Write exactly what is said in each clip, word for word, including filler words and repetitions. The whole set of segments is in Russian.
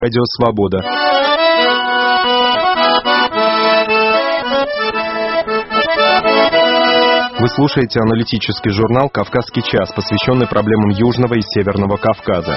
Радио Свобода. Вы слушаете аналитический журнал «Кавказский час», посвященный проблемам Южного и Северного Кавказа.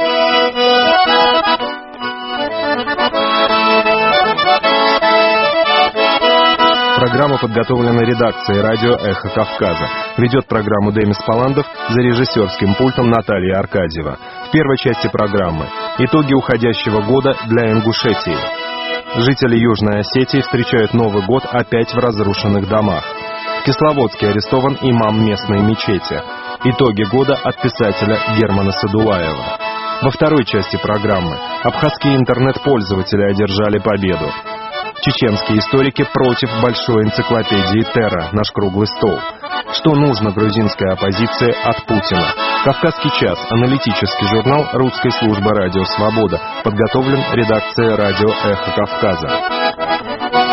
Программа подготовлена редакцией радио «Эхо Кавказа». Ведет программу Демис Паландов, за режиссерским пультом Наталья Аркадьева. В первой части программы итоги уходящего года для Ингушетии. Жители Южной Осетии встречают Новый год опять в разрушенных домах. В Кисловодске арестован имам местной мечети. Итоги года от писателя Германа Садулаева. Во второй части программы абхазские интернет-пользователи одержали победу. Чеченские историки против большой энциклопедии Терра «Наш круглый стол». Что нужно грузинской оппозиции от Путина? «Кавказский час» — аналитический журнал русской службы «Радио Свобода». Подготовлен редакцией радио «Эхо Кавказа».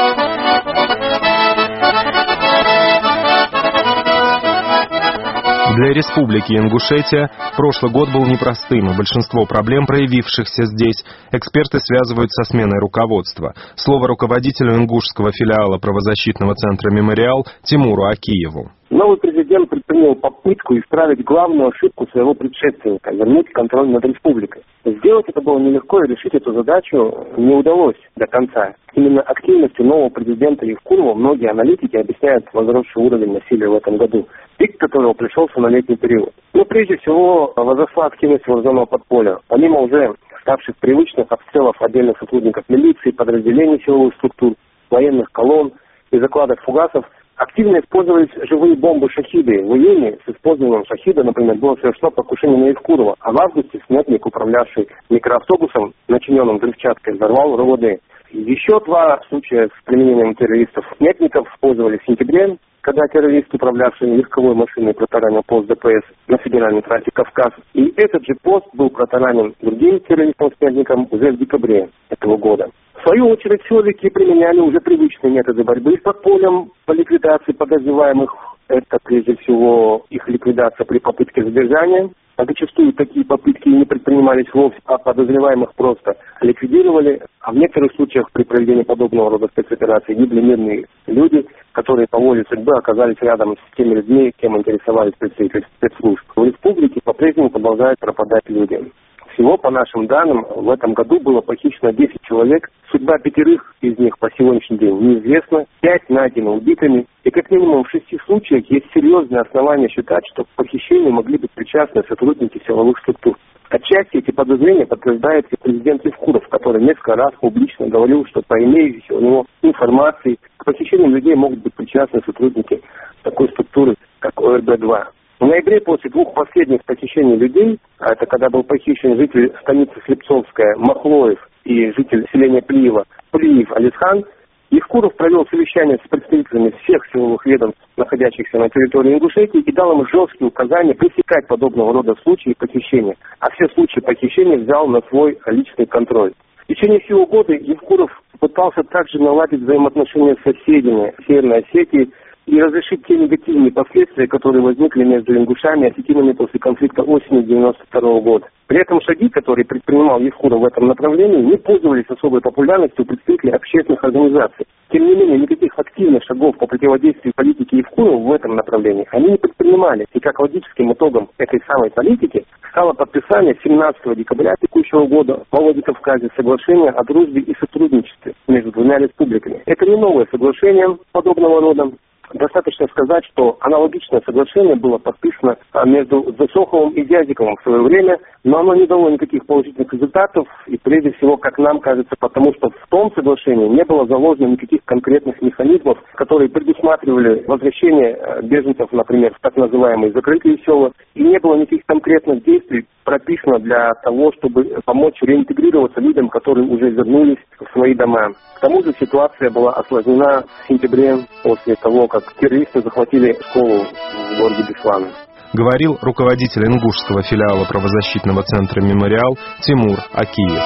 Для Республики Ингушетия прошлый год был непростым, и большинство проблем, проявившихся здесь, эксперты связывают со сменой руководства. Слово руководителю ингушского филиала правозащитного центра «Мемориал» Тимуру Акиеву. Новый президент предпринял попытку исправить главную ошибку своего предшественника – вернуть контроль над республикой. Сделать это было нелегко, и решить эту задачу не удалось до конца. Именно активностью нового президента Евкурова многие аналитики объясняют возросший уровень насилия в этом году, пик которого пришелся на летний период. Но прежде всего возросла активность вооруженного подполья. Помимо уже ставших привычных обстрелов отдельных сотрудников милиции, подразделений силовых структур, военных колонн и закладок фугасов, активно использовались живые бомбы «Шахиды». В июне с использованием «Шахида», например, было совершено покушение на Евкурова, а в августе снятник, управлявший микроавтобусом, начиненным взрывчаткой, взорвал РОВД. Еще два случая с применением террористов снятников использовали в сентябре, когда террорист, управлявший легковой машиной, протаранил пост ДПС на федеральной трассе Кавказ. И этот же пост был протаранен другим террористом-снятником уже в декабре этого года. В свою очередь, силовики применяли уже привычные методы борьбы с подпольем по ликвидации подозреваемых. Это, прежде всего, их ликвидация при попытке задержания. А зачастую такие попытки не предпринимались вовсе, а подозреваемых просто ликвидировали. А в некоторых случаях при проведении подобного рода спецопераций гибли мирные люди, которые по воле судьбы оказались рядом с теми людьми, кем интересовались представители спецслужб. В республике по-прежнему продолжают пропадать люди. Всего, по нашим данным, в этом году было похищено десять человек. Судьба пятерых из них по сегодняшний день неизвестна. Пять найдены убитыми. И как минимум в шести случаях есть серьезные основания считать, что к похищению могли быть причастны сотрудники силовых структур. Отчасти эти подозрения подтверждает и президент Евкуров, который несколько раз публично говорил, что по имеющейся у него информации к похищению людей могут быть причастны сотрудники такой структуры, как О Р Б два. В ноябре, после двух последних похищений людей, а это когда был похищен житель станицы Слепцовская Махлоев и житель селения Плиева Плиев Алисхан, Евкуров провел совещание с представителями всех силовых ведомств, находящихся на территории Ингушетии, и дал им жесткие указания пресекать подобного рода случаи похищения, а все случаи похищения взял на свой личный контроль. В течение всего года Евкуров пытался также наладить взаимоотношения с соседями Северной Осетии и разрешить те негативные последствия, которые возникли между ингушами и осетинами после конфликта осенью девяносто второго года. При этом шаги, которые предпринимал Евкуров в этом направлении, не пользовались особой популярностью у представителей общественных организаций. Тем не менее, никаких активных шагов по противодействию политике Евкурова в этом направлении они не предпринимали. И как логическим итогом этой самой политики стало подписание семнадцатого декабря текущего года во Владикавказе соглашения о дружбе и сотрудничестве между двумя республиками. Это не новое соглашение подобного рода. Достаточно сказать, что аналогичное соглашение было подписано между Засоховым и Дязиковым в свое время, но оно не дало никаких положительных результатов, и прежде всего, как нам кажется, потому что в том соглашении не было заложено никаких конкретных механизмов, которые предусматривали возвращение беженцев, например, в так называемые закрытые села, и не было никаких конкретных действий прописано для того, чтобы помочь реинтегрироваться людям, которые уже вернулись в свои дома. К тому же ситуация была осложнена в сентябре после того, как террористы захватили школу в городе Беслан. Говорил руководитель ингушского филиала правозащитного центра «Мемориал» Тимур Акиев.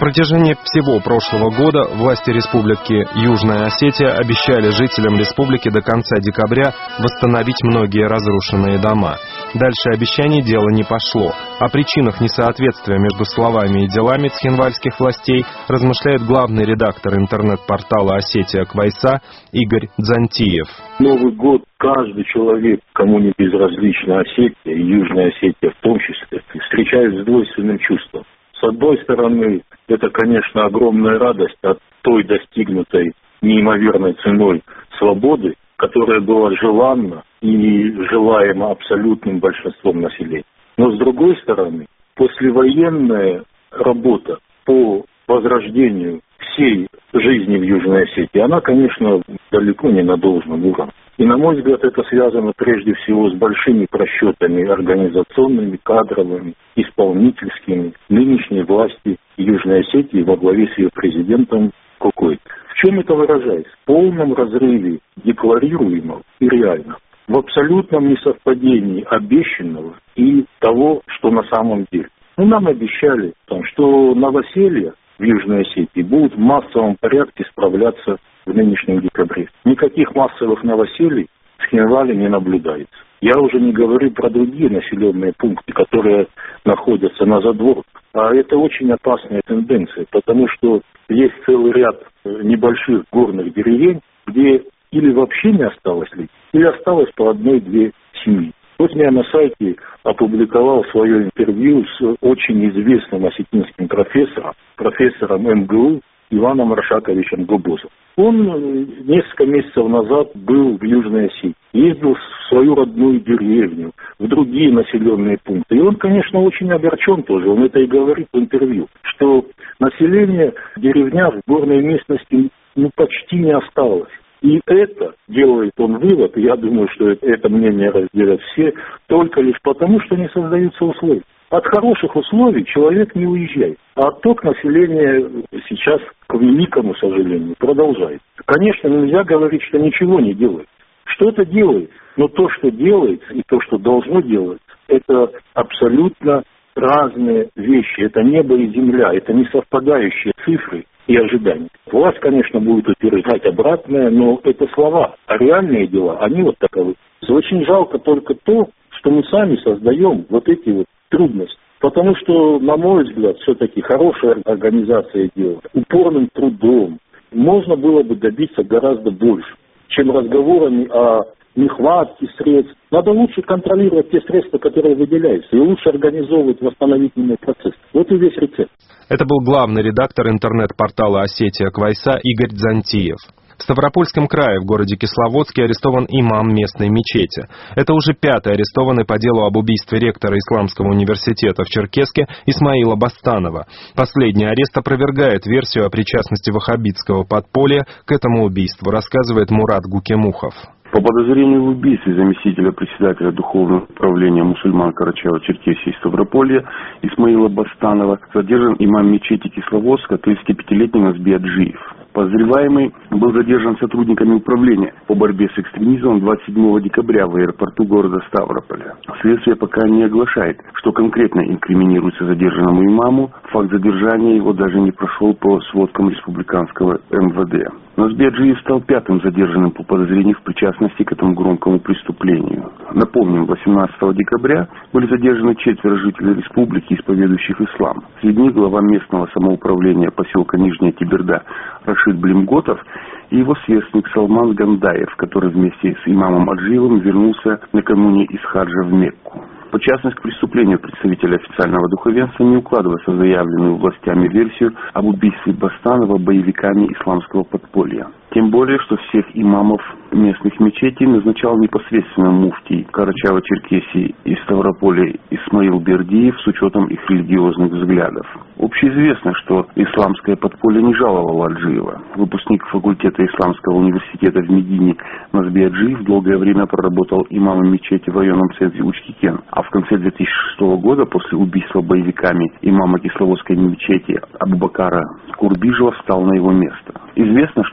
протяжении всего прошлого года власти Республики Южная Осетия обещали жителям республики до конца декабря восстановить многие разрушенные дома. Дальше обещаний дело не пошло. О причинах несоответствия между словами и делами цхинвальских властей размышляет главный редактор интернет-портала «Осетия Квайса» Игорь Дзантиев. Новый год каждый человек, кому не безразлична Осетия, и Южная Осетия в том числе, встречает с двойственным чувством. С одной стороны, это, конечно, огромная радость от той достигнутой неимоверной ценой свободы, которая была желанна и желаема абсолютным большинством населения. Но с другой стороны, послевоенная работа по возрождению всей жизни в Южной Осетии, она, конечно, далеко не на должном уровне. И, на мой взгляд, это связано прежде всего с большими просчетами организационными, кадровыми, исполнительскими нынешней власти Южной Осетии во главе с ее президентом Кокой. В чем это выражается? В полном разрыве декларируемого и реального. В абсолютном несовпадении обещанного и того, что на самом деле. Ну, нам обещали, там, что новоселья в Южной Осетии будут в массовом порядке справляться в нынешнем декабре. Никаких массовых новоселий в Цхинвале не наблюдается. Я уже не говорю про другие населенные пункты, которые находятся на задворках. А это очень опасная тенденция, потому что есть целый ряд небольших горных деревень, где или вообще не осталось людей, или осталось по одной-две семьи. Вот я на сайте опубликовал свое интервью с очень известным осетинским профессором, профессором эм гэ у Иваном Рашаковичем Гобозом. Он несколько месяцев назад был в Южной Осетии, ездил в свою родную деревню, в другие населенные пункты. И он, конечно, очень огорчен тоже, он это и говорит в интервью, что население в деревнях, в горной местности ну, почти не осталось. И это, делает он вывод, и я думаю, что это, это мнение разделят все, только лишь потому, что не создаются условия. От хороших условий человек не уезжает. А отток населения сейчас, к великому сожалению, продолжает. Конечно, нельзя говорить, что ничего не делает. Что-то делает, но то, что делается, и то, что должно делаться, это абсолютно разные вещи. Это небо и земля, это не совпадающие цифры и ожидания. Власть, конечно, будет утверждать обратное, но это слова, а реальные дела, они вот таковы. Очень жалко только то, что мы сами создаем вот эти вот трудности. Потому что, на мой взгляд, все-таки хорошая организация дела, упорным трудом можно было бы добиться гораздо больше, чем разговорами о нехватке средств. Надо лучше контролировать те средства, которые выделяются, и лучше организовывать восстановительный процесс. Вот и весь рецепт. Это был главный редактор интернет-портала «Осетия Квайса» Игорь Дзантиев. В Ставропольском крае, в городе Кисловодске, арестован имам местной мечети. Это уже пятый арестованный по делу об убийстве ректора Исламского университета в Черкесске Исмаила Бастанова. Последний арест опровергает версию о причастности ваххабитского подполья к этому убийству, рассказывает Мурат Гукемухов. По подозрению в убийстве заместителя председателя Духовного управления мусульман Карачаево-Черкесии и Ставрополья Исмаила Бастанова задержан имам мечети Кисловодска тридцатипятилетний Назби Аджиев. Подозреваемый был задержан сотрудниками управления по борьбе с экстремизмом двадцать седьмого декабря в аэропорту города Ставрополя. Следствие пока не оглашает, что конкретно инкриминируется задержанному имаму. Факт задержания его даже не прошел по сводкам республиканского эм вэ дэ. Назби Аджиев стал пятым задержанным по подозрению в причастности к этому громкому преступлению. Напомним, восемнадцатого декабря были задержаны четверо жителей республики, исповедующих ислам. Среди них глава местного самоуправления поселка Нижняя Тиберда Рашид Блимготов и его сверстник Салман Гандаев, который вместе с имамом Аджиевым вернулся накануне из хаджа в Мекку. Причастность к преступлению представителя официального духовенства не укладывается в заявленную властями версию об убийстве Бастанова боевиками исламского подполья. Тем более, что всех имамов местных мечетей назначал непосредственно муфтий Карачаево-Черкесии и Ставрополя Исмаил Бердиев с учетом их религиозных взглядов. Общеизвестно, что исламское подполье не жаловало Аджиева. Выпускник факультета Исламского университета в Медине Назби Аджиев долгое время проработал имамом мечети в районном центре Учкикен, а в конце две тысячи шестого года, после убийства боевиками имама Кисловодской мечети Абубакара Курбижева, встал на его место. Известно, что исламское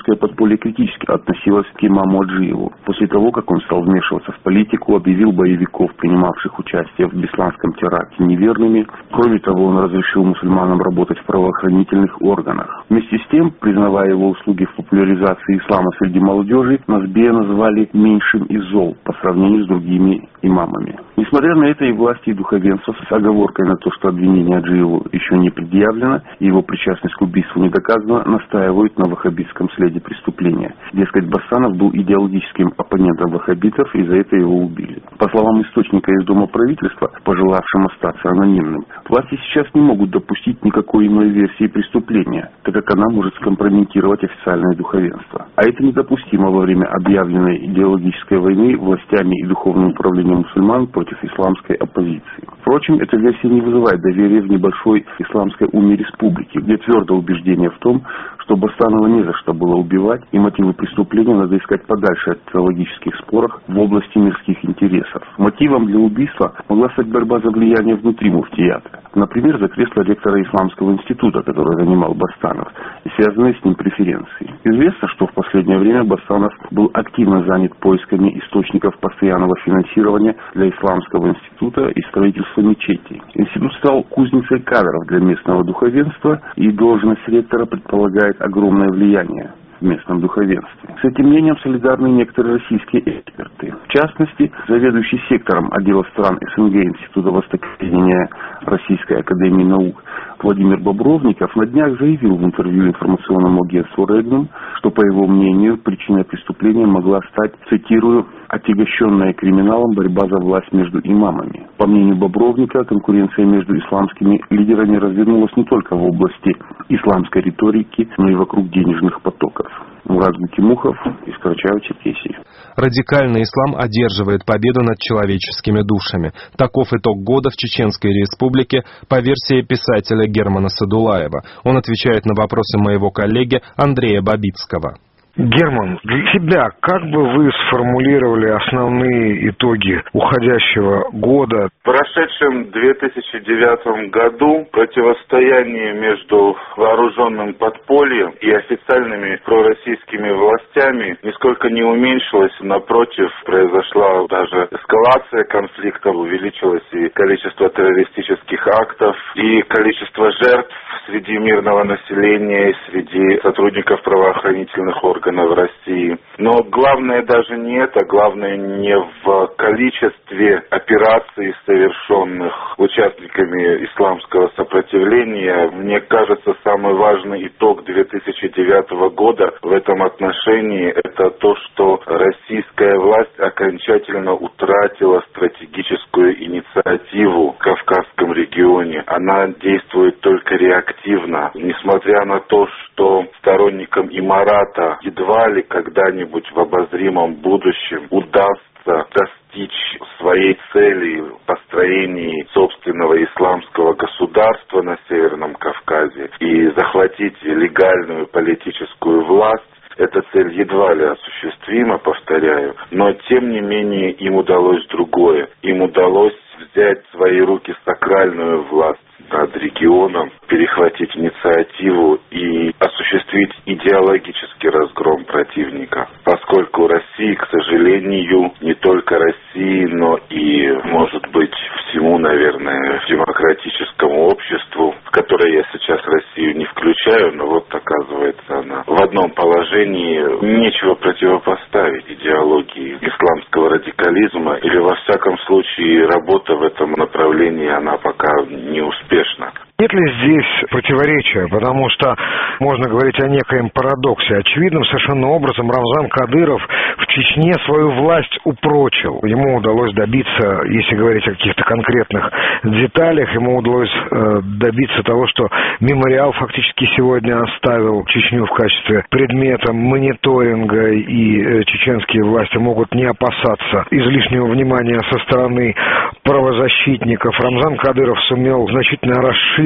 исламское подполье критически относилось к имаму Аджиеву. После того, как он стал вмешиваться в политику, объявил боевиков, принимавших участие в бесланском теракте, неверными. Кроме того, он разрешил мусульманам работать в правоохранительных органах. Вместе с тем, признавая его услуги в популяризации ислама среди молодежи, Назбея назвали меньшим из зол по сравнению с другими имамами. Несмотря на это, и власти, и духовенство с оговоркой на то, что обвинение Аджиеву еще не предъявлено, и его причастность к убийству не доказана, настаивают на ваххабитском следе преступления. Дескать, Басанов был идеологическим оппонентом ваххабитов, и за это его убили. По словам источника из Дома правительства, пожелавшим остаться анонимным, власти сейчас не могут допустить никакой иной версии преступления, так как она может скомпрометировать официальное духовенство. А это недопустимо во время объявленной идеологической войны властями и духовным управлением мусульман против исламской оппозиции. Впрочем, эта версия не вызывает доверия в небольшой исламской уме республики, где твердо убеждение в том, что Басанова не за что было убивать, и мотивы преступления надо искать подальше от теологических споров в области мирских интересов. Мотивом для убийства могла стать борьба за влияние внутри муфтията. Например, за кресло ректора Исламского института, который занимал Басанов, и связанные с ним преференции. Известно, что в последнее время Басанов был активно занят поисками источников постоянного финансирования для Исламского института и строительства мечетей. Институт стал кузницей кадров для местного духовенства, и должность ректора предполагает огромное влияние в местном духовенстве. С этим мнением солидарны некоторые российские эксперты. В частности, заведующий сектором отдела стран СНГ Института Востоковедения Российской академии наук Владимир Бобровников на днях заявил в интервью информационному агентству Регнум, что, по его мнению, причиной преступления могла стать, цитирую, «отягощенная криминалом борьба за власть между имамами». По мнению Бобровника, конкуренция между исламскими лидерами развернулась не только в области исламской риторики, но и вокруг денежных потоков. Мурат Гукимухов из Карачаево-Черкесии. Радикальный ислам одерживает победу над человеческими душами. Таков итог года в Чеченской Республике по версии писателя Германа Садулаева. Он отвечает на вопросы моего коллеги Андрея Бабицкого. Герман, для себя как бы вы сформулировали основные итоги уходящего года? В прошедшем две тысячи девятом году противостояние между вооруженным подпольем и официальными пророссийскими властями нисколько не уменьшилось, напротив, произошла даже эскалация конфликта, увеличилось и количество террористических актов, и количество жертв среди мирного населения, и среди сотрудников правоохранительных органов в России. Но главное даже не это, главное не в количестве операций, совершенных участниками исламского сопротивления. Мне кажется, самый важный итог две тысячи девятого года в этом отношении – это то, что российская власть окончательно утратила стратегическую инициативу в Кавказском регионе. Она действует только реактивно, несмотря на то, что сторонникам имарата едва ли когда-нибудь в обозримом будущем удастся достичь своей цели в построении собственного исламского государства на Северном Кавказе и захватить легальную политическую власть. Эта цель едва ли осуществима, повторяю, но тем не менее им удалось другое. Им удалось взять в свои руки сакральную власть над регионом, перехватить инициативу и осуществить идеологический разгром противника. Поскольку России, к сожалению, не только России, но и, может быть, всему, наверное, демократическому обществу, в которое я сейчас Россию не включаю, но вот оказывается она в одном положении, нечего противопоставить идеологии исламского радикализма, или во всяком случае работа в этом направлении, она пока не успешна. Нет ли здесь противоречия? Потому что можно говорить о некоем парадоксе. Очевидным совершенно образом Рамзан Кадыров в Чечне свою власть упрочил. Ему удалось добиться, если говорить о каких-то конкретных деталях, ему удалось э, добиться того, что мемориал фактически сегодня оставил Чечню в качестве предмета мониторинга, и э, чеченские власти могут не опасаться излишнего внимания со стороны правозащитников. Рамзан Кадыров сумел значительно расширить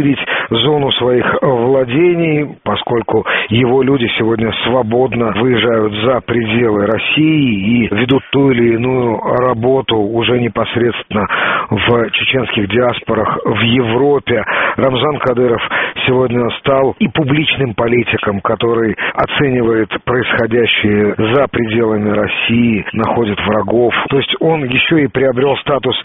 расширить зону своих владений, поскольку его люди сегодня свободно выезжают за пределы России и ведут ту или иную работу уже непосредственно в чеченских диаспорах в Европе. Рамзан Кадыров сегодня стал и публичным политиком, который оценивает происходящее за пределами России, находит врагов. То есть он еще и приобрел статус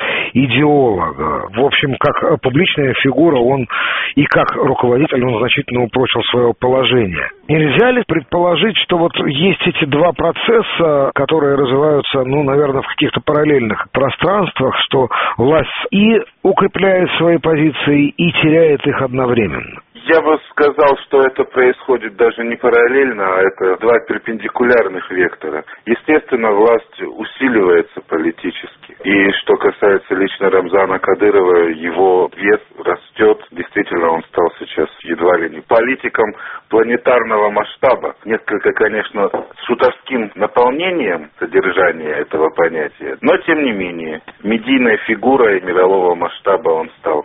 идеолога. В общем, как публичная фигура, он и как руководитель, он значительно упрочил свое положение. Нельзя ли предположить, что вот есть эти два процесса, которые развиваются, ну, наверное, в каких-то параллельных пространствах, что власть и укрепляет свои позиции, и теряет их одновременно? Я бы сказал, что это происходит даже не параллельно, а это два перпендикулярных вектора. Естественно, власть усиливается политически. И что касается лично Рамзана Кадырова, его вес растет. Действительно, он стал сейчас едва ли не политиком планетарного масштаба. Несколько, конечно, с шутовским наполнением содержания этого понятия. Но, тем не менее, медийная фигура и мирового масштаба он стал.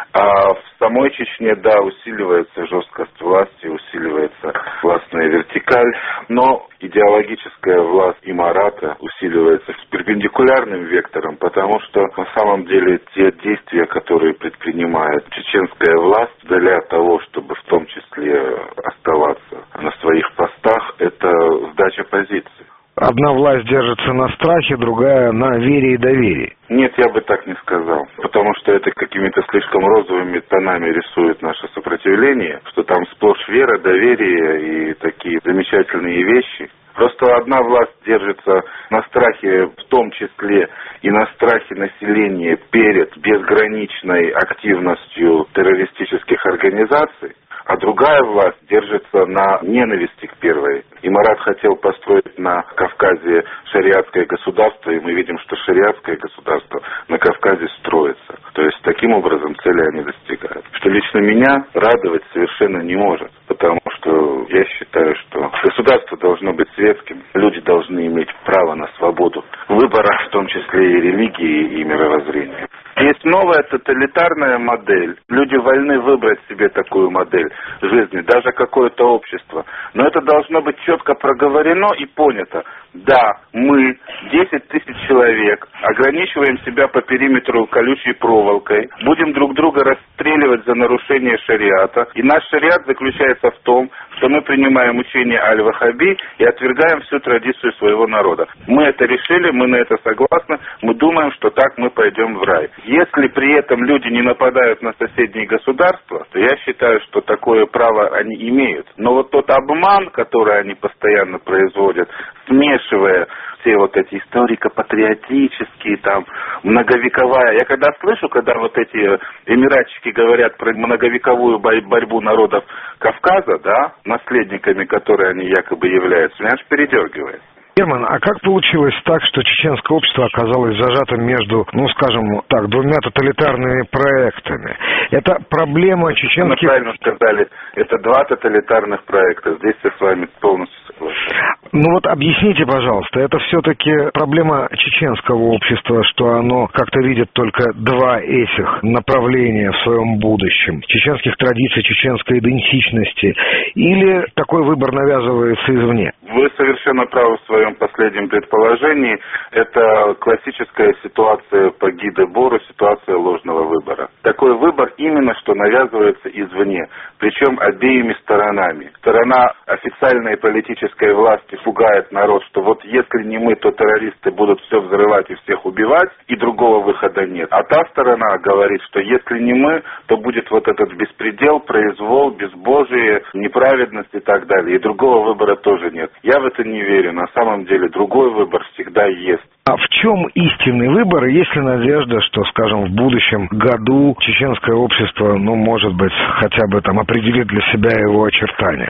А в самой Чечне, да, усиливается жесткость власти, усиливается властная вертикаль, но идеологическая власть имарата усиливается с перпендикулярным вектором, потому что на самом деле те действия, которые предпринимает чеченская власть для того, чтобы в том числе оставаться на своих постах, это сдача позиций. Одна власть держится на страхе, другая на вере и доверии. Нет, я бы так не сказал, потому что это какими-то слишком розовыми тонами рисует наше сопротивление, что там сплошь вера, доверие и такие замечательные вещи. Просто одна власть держится на страхе, в том числе и на страхе населения перед безграничной активностью террористических организаций, а другая власть держится на ненависти к первой. Имарат хотел построить на Кавказе шариатское государство, и мы видим, что шариатское государство на Кавказе строится. То есть таким образом цели они достигают. Что лично меня радовать совершенно не может, потому что я считаю, что государство должно быть светским, люди должны иметь право на свободу выбора, в том числе и религии, и мировоззрения. Есть новая тоталитарная модель. Люди вольны выбрать себе такую модель жизни, даже какое-то общество. Но это должно быть четко проговорено и понято. Да, мы, десять тысяч человек, ограничиваем себя по периметру колючей проволокой, будем друг друга расстреливать за нарушение шариата. И наш шариат заключается в том, что мы принимаем учение Аль-Вахаби и отвергаем всю традицию своего народа. Мы это решили, мы на это согласны, мы думаем, что так мы пойдем в рай. Если при этом люди не нападают на соседние государства, то я считаю, что такое право они имеют. Но вот тот обман, который они постоянно производят, смешивая все вот эти историко-патриотические, там, многовековая. Я когда слышу, когда вот эти эмиратчики говорят про многовековую борьбу народов Кавказа, да, наследниками которой они якобы являются, меня аж передергивает. Герман, а как получилось так, что чеченское общество оказалось зажатым между, ну, скажем так, двумя тоталитарными проектами? Это проблема чеченских... Вы правильно сказали, это два тоталитарных проекта. Здесь я с вами полностью согласен. Ну вот объясните, пожалуйста, это все-таки проблема чеченского общества, что оно как-то видит только два этих направления в своем будущем, чеченских традиций, чеченской идентичности, или такой выбор навязывается извне? Вы совершенно правы в своем последнем предположении. Это классическая ситуация по Гиде-Бору, ситуация ложного выбора. Такой выбор именно что навязывается извне, причем обеими сторонами. Сторона официальной политической власти пугает народ, что вот если не мы, то террористы будут все взрывать и всех убивать, и другого выхода нет. А та сторона говорит, что если не мы, то будет вот этот беспредел, произвол, безбожие, неправедность и так далее. И другого выбора тоже нет. Я в это не верю. На самом деле другой выбор всегда есть. А в чем истинный выбор, есть ли надежда, что, скажем, в будущем году чеченское общество, ну, может быть, хотя бы там определит для себя его очертания?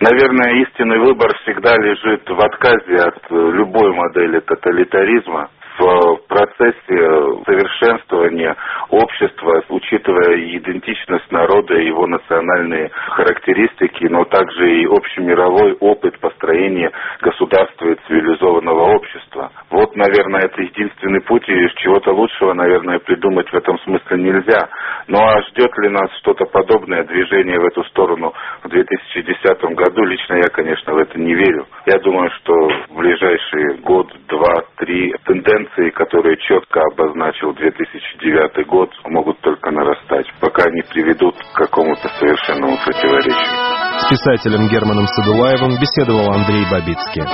Наверное, истинный выбор всегда лежит в отказе от любой модели тоталитаризма. в процессе совершенствования общества, учитывая идентичность народа и его национальные характеристики, но также и общемировой опыт построения государства и цивилизованного общества. Вот, наверное, это единственный путь, и чего-то лучшего, наверное, придумать в этом смысле нельзя. Ну а ждет ли нас что-то подобное, движение в эту сторону в две тысячи десятом году? Лично я, конечно, в это не верю. Я думаю, что в ближайшие год, два, три тенденции, которые четко обозначил две тысячи девятый год, могут только нарастать, пока не приведут к какому-то совершенному противоречию. С писателем Германом Садулаевым беседовал Андрей Бабицкий.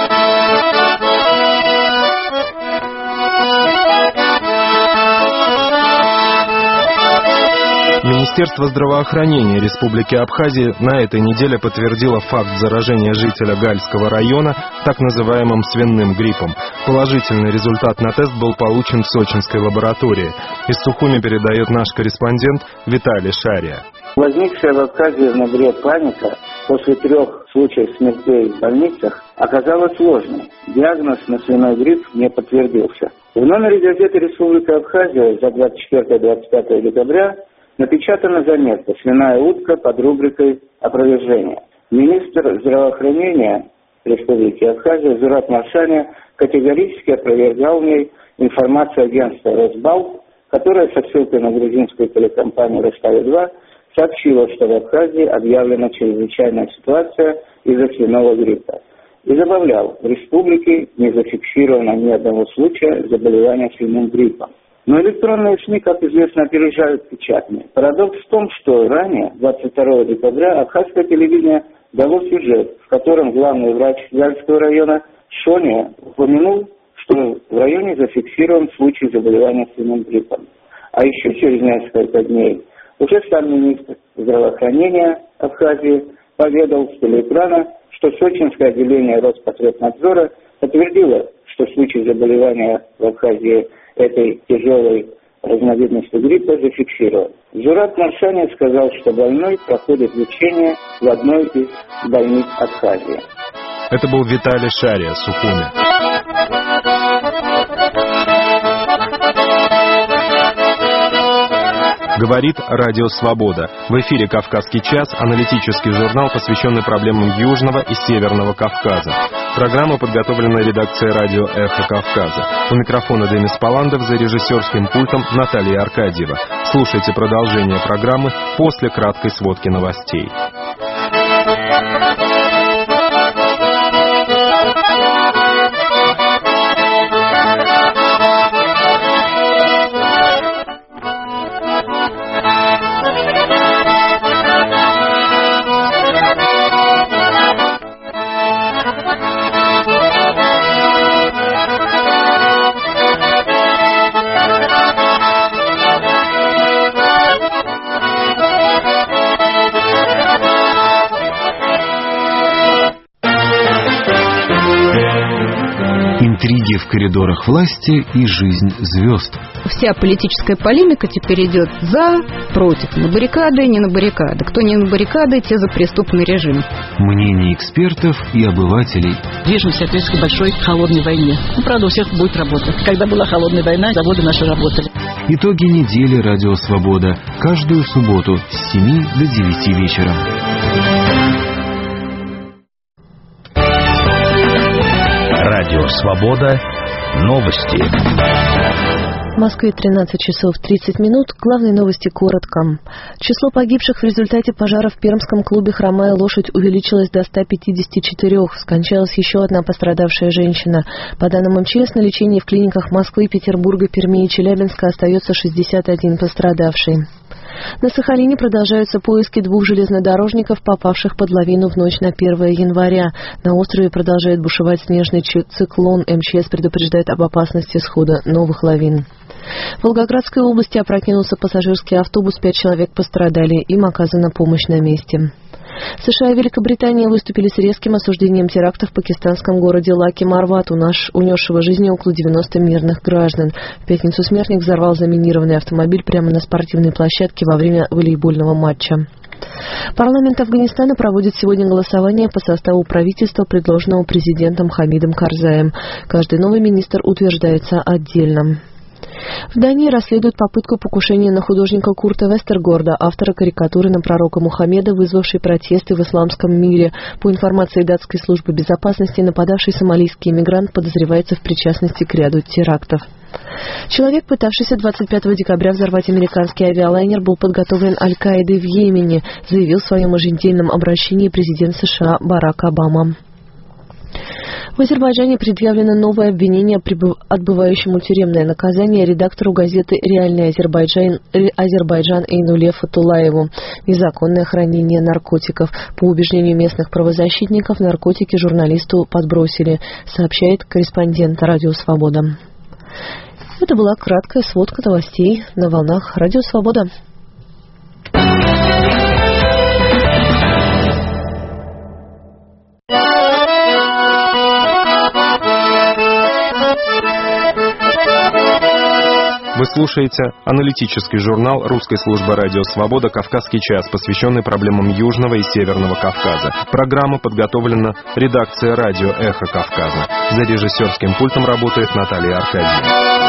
Министерство здравоохранения Республики Абхазия на этой неделе подтвердило факт заражения жителя Гальского района так называемым свиным гриппом. Положительный результат на тест был получен в сочинской лаборатории. Из Сухуми передает наш корреспондент Виталий Шария. Возникшая в Абхазии в ноябре паника после трех случаев смертей в больницах оказалась ложной. Диагноз на свиной грипп не подтвердился. В номере газеты «Республика Абхазия» за двадцать четвёртое — двадцать пятое декабря напечатана заметка «Свиная утка» под рубрикой «Опровержение». Министр здравоохранения Республики Абхазия Зураб Маршаня категорически опровергал в ней информацию агентства «Росбалт», которая со ссылкой на грузинскую телекомпанию «Ростов-два» сообщила, что в Абхазии объявлена чрезвычайная ситуация из-за свиного гриппа. И добавлял, в республике не зафиксировано ни одного случая заболевания свиным гриппом. Но электронные СМИ, как известно, опережают печатные. Парадокс в том, что ранее, двадцать второго декабря, абхазское телевидение дало сюжет, в котором главный врач Гальского района Шония упомянул, что в районе зафиксирован случай заболевания свиным гриппом. А еще через несколько дней уже сам министр здравоохранения Абхазии поведал с телеэкрана, что сочинское отделение Роспотребнадзора подтвердило, что случай заболевания в Абхазии этой тяжелой разновидности гриппа зафиксирован. Зураб Маршаня сказал, что больной проходит лечение в одной из больниц Абхазии. Это был Виталий Шария, Сухуми. Говорит Радио Свобода. В эфире «Кавказский час», аналитический журнал, посвященный проблемам Южного и Северного Кавказа. Программа подготовлена редакцией радио «Эхо Кавказа». У микрофона Демис Паландов, за режиссерским пультом Наталья Аркадьева. Слушайте продолжение программы после краткой сводки новостей. Интриги в коридорах власти и жизнь звезд. Вся политическая полемика теперь идет за, против, на баррикады, не на баррикады. Кто не на баррикады, те за преступный режим. Мнения экспертов и обывателей. Движемся, опять, к большой холодной войне. Ну, правда, у всех будет работа. Когда была холодная война, заводы наши работали. Итоги недели «Радио Свобода». Каждую субботу с семи до девяти вечера. Радио Свобода. Новости. В Москве тринадцать часов тридцать минут. Главные новости коротко. Число погибших в результате пожара в пермском клубе «Хромая лошадь» увеличилось до ста пятидесяти четырёх. Скончалась еще одна пострадавшая женщина. По данным эм че эс, на лечении в клиниках Москвы, Петербурга, Перми и Челябинска остается шестьдесят один пострадавший. На Сахалине продолжаются поиски двух железнодорожников, попавших под лавину в ночь на первое января. На острове продолжает бушевать снежный циклон. эм че эс предупреждает об опасности схода новых лавин. В Волгоградской области опрокинулся пассажирский автобус, пять человек пострадали, им оказана помощь на месте. США и Великобритания выступили с резким осуждением теракта в пакистанском городе Лаки-Марват, унесшего жизни около девяноста мирных граждан. В пятницу смертник взорвал заминированный автомобиль прямо на спортивной площадке во время волейбольного матча. Парламент Афганистана проводит сегодня голосование по составу правительства, предложенного президентом Хамидом Карзаем. Каждый новый министр утверждается отдельно. В Дании расследуют попытку покушения на художника Курта Вестергорда, автора карикатуры на пророка Мухаммеда, вызвавшей протесты в исламском мире. По информации датской службы безопасности, нападавший сомалийский иммигрант подозревается в причастности к ряду терактов. Человек, пытавшийся двадцать пятого декабря взорвать американский авиалайнер, был подготовлен Аль-Каидой в Йемене, заявил в своем еженедельном обращении президент США Барак Обама. В Азербайджане предъявлено новое обвинение, отбывающему тюремное наказание редактору газеты «Реальный Азербайджан», Азербайджан Эйнуле Фатулаеву. Незаконное хранение наркотиков. По убеждению местных правозащитников, наркотики журналисту подбросили, сообщает корреспондент «Радио Свобода». Это была краткая сводка новостей на волнах «Радио Свобода». Вы слушаете аналитический журнал русской службы «Радио Свобода» «Кавказский час», посвященный проблемам Южного и Северного Кавказа. Программа подготовлена редакцией радио «Эхо Кавказа». За режиссерским пультом работает Наталья Аркадьевна.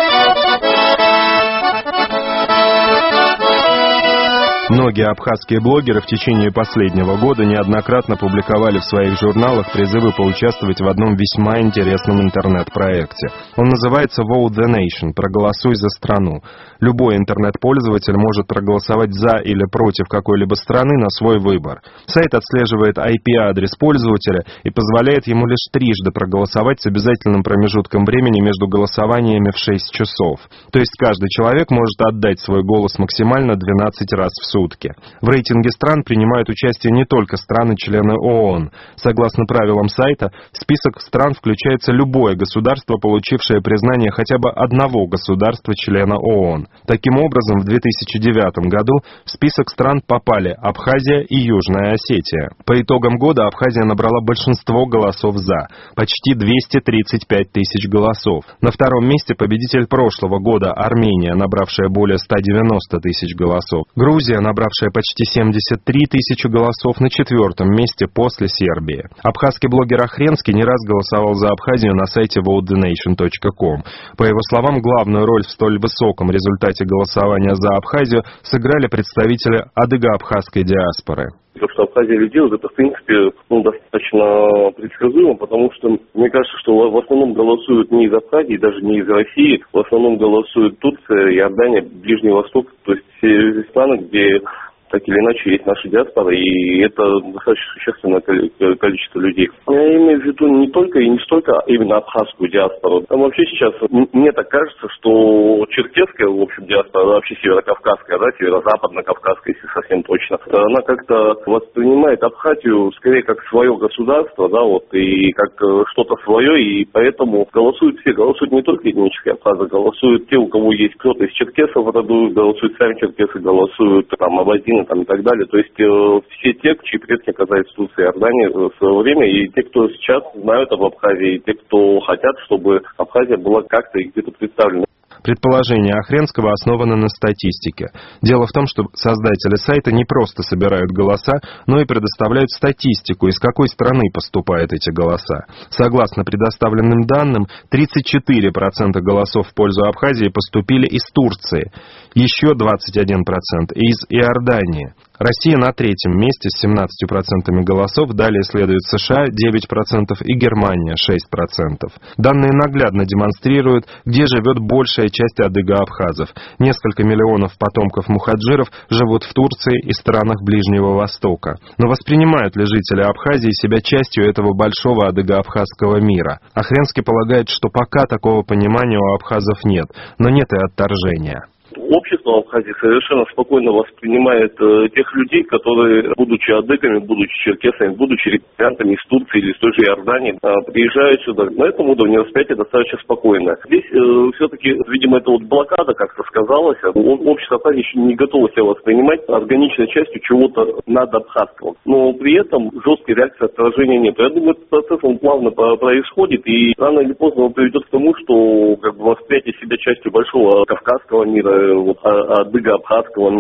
Многие абхазские блогеры в течение последнего года неоднократно публиковали в своих журналах призывы поучаствовать в одном весьма интересном интернет-проекте. Он называется Vote the Nation – «Проголосуй за страну». Любой интернет-пользователь может проголосовать за или против какой-либо страны на свой выбор. Сайт отслеживает ай пи-адрес пользователя и позволяет ему лишь трижды проголосовать с обязательным промежутком времени между голосованиями в шесть часов. То есть каждый человек может отдать свой голос максимально двенадцать раз в сутки. В рейтинге стран принимают участие не только страны-члены ООН. Согласно правилам сайта, в список стран включается любое государство, получившее признание хотя бы одного государства-члена ООН. Таким образом, в две тысячи девятом году в список стран попали Абхазия и Южная Осетия. По итогам года Абхазия набрала большинство голосов «за» – почти двести тридцать пять тысяч голосов. На втором месте победитель прошлого года Армения, набравшая более ста девяноста тысяч голосов. Грузия, набравшая почти семьдесят три тысячи голосов, на четвертом месте после Сербии. Абхазский блогер Охренский не раз голосовал за Абхазию на сайте vote the nation точка com. По его словам, главную роль в столь высоком результате голосования за Абхазию сыграли представители адыго-абхазской диаспоры. То, что Абхазия ведет, это, в принципе, ну, достаточно предсказуемо, потому что, мне кажется, что в основном голосуют не из Абхазии, даже не из России, в основном голосуют Турция, Иордания, Ближний Восток, то есть все страны, где так или иначе есть наша диаспора, и это достаточно существенное количество людей. Я имею в виду не только и не столько именно абхазскую диаспору. Там вообще сейчас, мне так кажется, что черкесская, в общем, диаспора, вообще северокавказская, да, северо-западно-кавказская, если совсем точно, она как-то воспринимает Абхазию скорее как свое государство, да, вот, и как что-то свое, и поэтому голосуют все, голосуют не только этнические абхазы, голосуют те, у кого есть кто-то из черкесов в роду, голосуют сами черкесы, голосуют там абазины, там, и так далее. То есть э, все те, чьи предки оказались в Турции и Иордании в свое время, и те, кто сейчас знают об Абхазии, и те, кто хотят, чтобы Абхазия была как-то и где-то представлена. Предположение Охренского основано на статистике. Дело в том, что создатели сайта не просто собирают голоса, но и предоставляют статистику, из какой страны поступают эти голоса. Согласно предоставленным данным, тридцать четыре процента голосов в пользу Абхазии поступили из Турции, еще двадцать один процент из Иордании. Россия на третьем месте с семнадцатью процентами голосов, далее следует США девять процентов и Германия шесть процентов. Данные наглядно демонстрируют, где живет большая часть адыго-абхазов. Несколько миллионов потомков мухаджиров живут в Турции и странах Ближнего Востока. Но воспринимают ли жители Абхазии себя частью этого большого адыго-абхазского мира? Охренский полагает, что пока такого понимания у абхазов нет, но нет и отторжения. Общество Абхазии совершенно спокойно воспринимает э, тех людей, которые, будучи адыками, будучи черкесами, будучи репатриантами из Турции или из той же Иордании, э, приезжают сюда. На этом уровне восприятие достаточно спокойно. Здесь э, все-таки, видимо, это вот блокада, как-то сказалась. Общество Абхазии еще не готово себя воспринимать органичной частью чего-то надабхазского. Но при этом жесткой реакции отражения нет. Я думаю, этот процесс он плавно происходит, и рано или поздно он приведет к тому, что как бы, восприятие себя частью большого кавказского мира, вот, адыго-абхазского мира,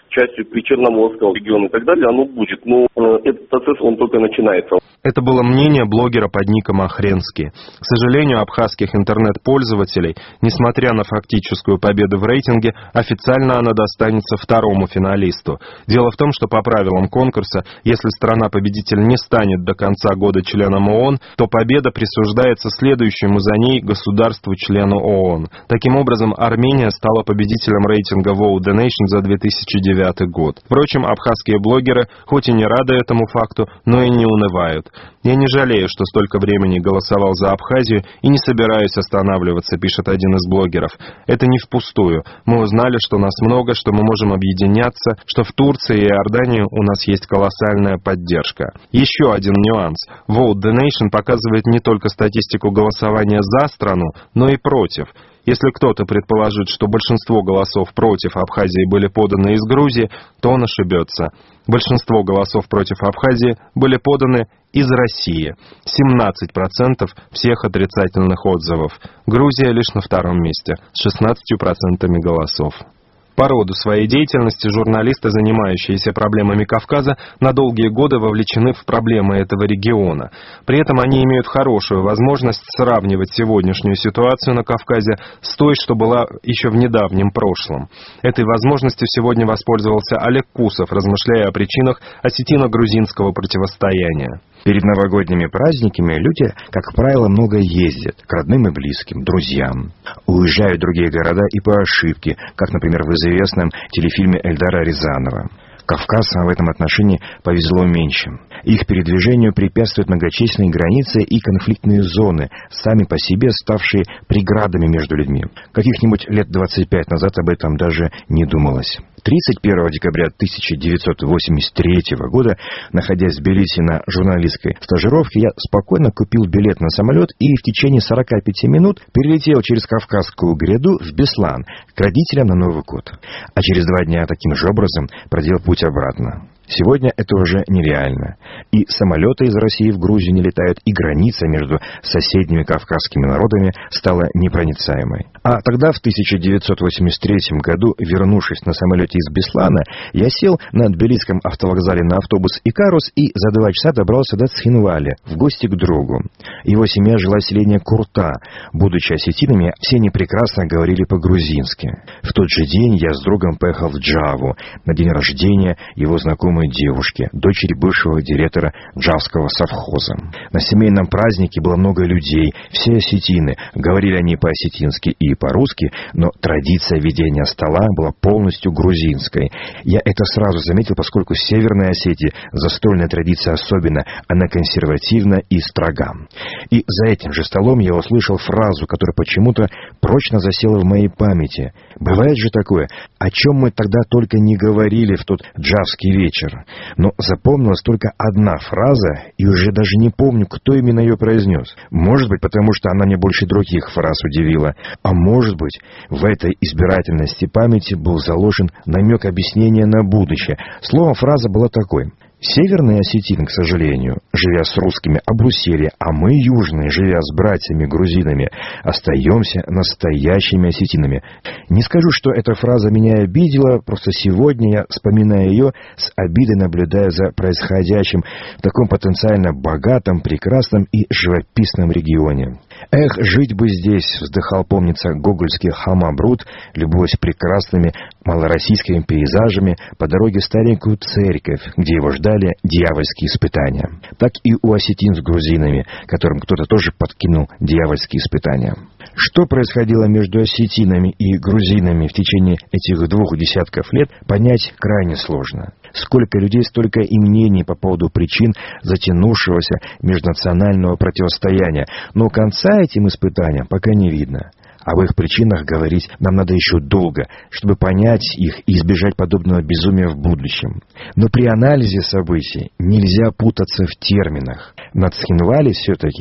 частью Причерноморского региона и так далее, оно будет. Но э, этот процесс, он только начинается. Это было мнение блогера под ником Охренский. К сожалению, абхазских интернет-пользователей, несмотря на фактическую победу в рейтинге, официально она достанется второму финалисту. Дело в том, что по правилам конкурса, если страна-победитель не станет до конца года членом ООН, то победа присуждается следующему за ней государству-члену ООН. Таким образом, Армения стала победителем рейтинга World Donation за две тысячи девятый год. Впрочем, абхазские блогеры, хоть и не рады этому факту, но и не унывают. «Я не жалею, что столько времени голосовал за Абхазию и не собираюсь останавливаться», пишет один из блогеров. «Это не впустую. Мы узнали, что нас много, что мы можем объединяться, что в Турции и Иордании у нас есть колоссальная поддержка». Еще один нюанс. World Donation показывает не только статистику голосования за страну, но и против. Если кто-то предположит, что большинство голосов против Абхазии были поданы из Грузии, то он ошибется. Большинство голосов против Абхазии были поданы из России. семнадцать процентов всех отрицательных отзывов. Грузия лишь на втором месте, с шестнадцатью процентами голосов. По роду своей деятельности журналисты, занимающиеся проблемами Кавказа, на долгие годы вовлечены в проблемы этого региона. При этом они имеют хорошую возможность сравнивать сегодняшнюю ситуацию на Кавказе с той, что была еще в недавнем прошлом. Этой возможностью сегодня воспользовался Олег Кусов, размышляя о причинах осетино-грузинского противостояния. Перед новогодними праздниками люди, как правило, много ездят к родным и близким, друзьям. Уезжают в другие города и по ошибке, как, например, в известном телефильме Эльдара Рязанова. Кавказцам в этом отношении повезло меньше. Их передвижению препятствуют многочисленные границы и конфликтные зоны, сами по себе ставшие преградами между людьми. Каких-нибудь лет двадцать пять назад об этом даже не думалось. тридцать первого декабря тысяча девятьсот восемьдесят третьего года, находясь в Тбилиси на журналистской стажировке, я спокойно купил билет на самолет и в течение сорока пяти минут перелетел через Кавказскую гряду в Беслан к родителям на Новый год. А через два дня таким же образом проделал путь обратно. Сегодня это уже нереально. И самолеты из России в Грузию не летают, и граница между соседними кавказскими народами стала непроницаемой. А тогда, в тысяча девятьсот восемьдесят третьем году, вернувшись на самолете из Беслана, я сел на тбилисском автовокзале на автобус «Икарус» и за два часа добрался до Цхинвали, в гости к другу. Его семья жила в селении Курта. Будучи осетинами, все они прекрасно говорили по-грузински. В тот же день я с другом поехал в Джаву на день рождения его знакомой девушки, дочери бывшего директора Джавского совхоза. На семейном празднике было много людей, все осетины, говорили они по-осетински и по-русски, но традиция ведения стола была полностью грузинской. Я это сразу заметил, поскольку в Северной Осетии застольная традиция особенно, она консервативна и строга. И за этим же столом я услышал фразу, которая почему-то прочно засела в моей памяти. Бывает же такое, о чем мы тогда только не говорили в тот джавский вечер. Но запомнилась только одна фраза, и уже даже не помню, кто именно ее произнес. Может быть, потому что она мне больше других фраз удивила. А может быть, в этой избирательности памяти был заложен намек объяснения на будущее. Словом, фраза была такой: Северные осетины, к сожалению, живя с русскими, обрусели, а мы, южные, живя с братьями-грузинами, остаемся настоящими осетинами. Не скажу, что эта фраза меня обидела, просто сегодня я, вспоминая ее, с обидой наблюдаю за происходящим в таком потенциально богатом, прекрасном и живописном регионе. «Эх, жить бы здесь», — вздыхал, помнится, гогольский Хамабрут, любуясь прекрасными малороссийскими пейзажами по дороге в старенькую церковь, где его ждали дьявольские испытания. Так и у осетин с грузинами, которым кто-то тоже подкинул дьявольские испытания. Что происходило между осетинами и грузинами в течение этих двух десятков лет, понять крайне сложно. Сколько людей, столько и мнений по поводу причин затянувшегося межнационального противостояния, но конца этим испытаниям пока не видно. Об их причинах говорить нам надо еще долго, чтобы понять их и избежать подобного безумия в будущем. Но при анализе событий нельзя путаться в терминах. На Цхинвале все-таки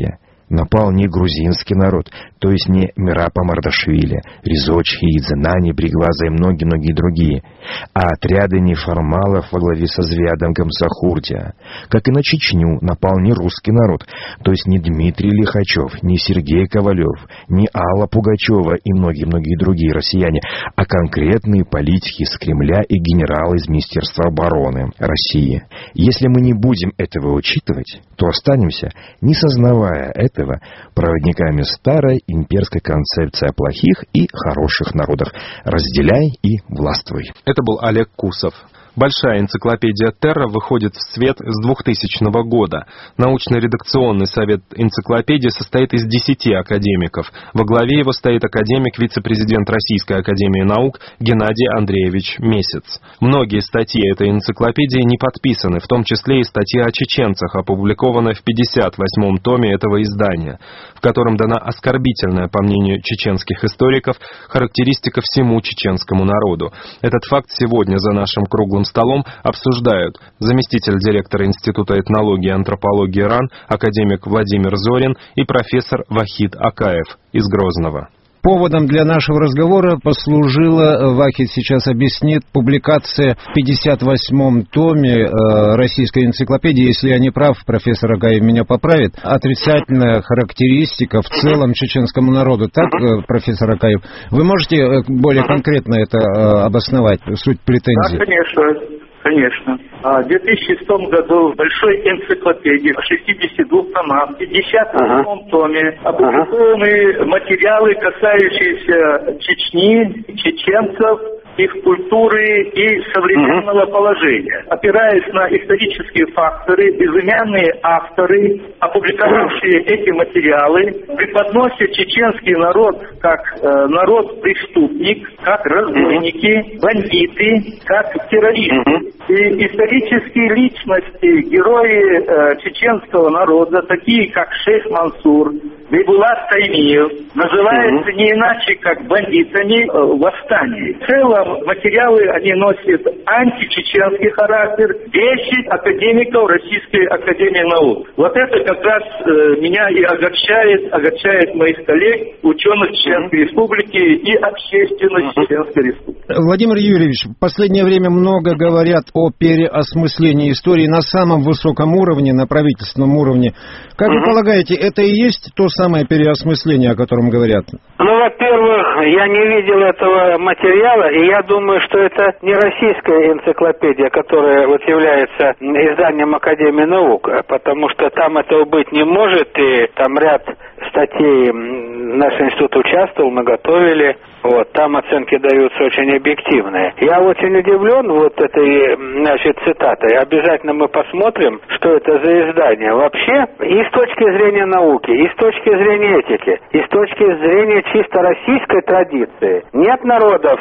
напал не грузинский народ, то есть не Мирапа Мардашвили, Резо Чхеидзе, Нани Бриглаза и многие-многие другие, а отряды неформалов во главе со Звиадом Гамсахурдия. Как и на Чечню напал не русский народ, то есть не Дмитрий Лихачев, не Сергей Ковалев, не Алла Пугачева и многие-многие другие россияне, а конкретные политики из Кремля и генералы из Министерства обороны России. Если мы не будем этого учитывать, то останемся, не сознавая этого, проводниками старой имперской концепции о плохих и хороших народах. Разделяй и властвуй. Это был Олег Кусов. Большая энциклопедия Терра выходит в свет с двухтысячного года. Научно-редакционный совет энциклопедии состоит из десяти академиков. Во главе его стоит академик, вице-президент Российской академии наук Геннадий Андреевич Месяц. Многие статьи этой энциклопедии не подписаны, в том числе и статья о чеченцах, опубликованная в пятьдесят восьмом томе этого издания, в котором дана оскорбительная, по мнению чеченских историков, характеристика всему чеченскому народу. Этот факт сегодня за нашим круглым столом обсуждают заместитель директора Института этнологии и антропологии РАН, академик Владимир Зорин и профессор Вахид Акаев из Грозного. Поводом для нашего разговора послужила, Вахид сейчас объяснит, публикация в пятьдесят восьмом томе э, российской энциклопедии, если я не прав, профессор Агаев меня поправит, отрицательная характеристика в целом чеченскому народу. Так, э, профессор Агаев, вы можете более конкретно это э, обосновать, суть претензий? Да, конечно. Конечно. В две тысячи шестом году в большой энциклопедии в шестидесяти двух томах, в пятьдесят восьмом ага. томе опубликованы ага. материалы, касающиеся Чечни, чеченцев, их культуры и современного uh-huh. положения. Опираясь на исторические факторы, безымянные авторы, опубликовавшие uh-huh. эти материалы, преподносят чеченский народ как э, народ-преступник, как разбойники, uh-huh. бандиты, как террористы. Uh-huh. И исторические личности, герои э, чеченского народа, такие как шейх Мансур, Бейбулат Таймиев, называются uh-huh. не иначе, как бандитами э, восстаний. В целом, материалы, они носят античеченский характер, десять академиков Российской академии наук. Вот это как раз э, меня и огорчает, огорчает моих коллег, ученых Чеченской Республики и общественность Чеченской Республики. Владимир Юрьевич, в последнее время много говорят о переосмыслении истории на самом высоком уровне, на правительственном уровне. Как вы полагаете, это и есть то самое переосмысление, о котором говорят? Ну, во-первых, я не видел этого материала, и я думаю, что это не российская энциклопедия, которая вот является изданием Академии наук, потому что там этого быть не может, и там ряд статей наш институт участвовал, мы готовили, вот, там оценки даются очень объективные. Я очень удивлен вот этой, значит, цитатой. Обязательно мы посмотрим, что это за издание. Вообще, и с точки зрения науки, и с точки зрения этики, и с точки зрения чисто российской традиции, нет народов,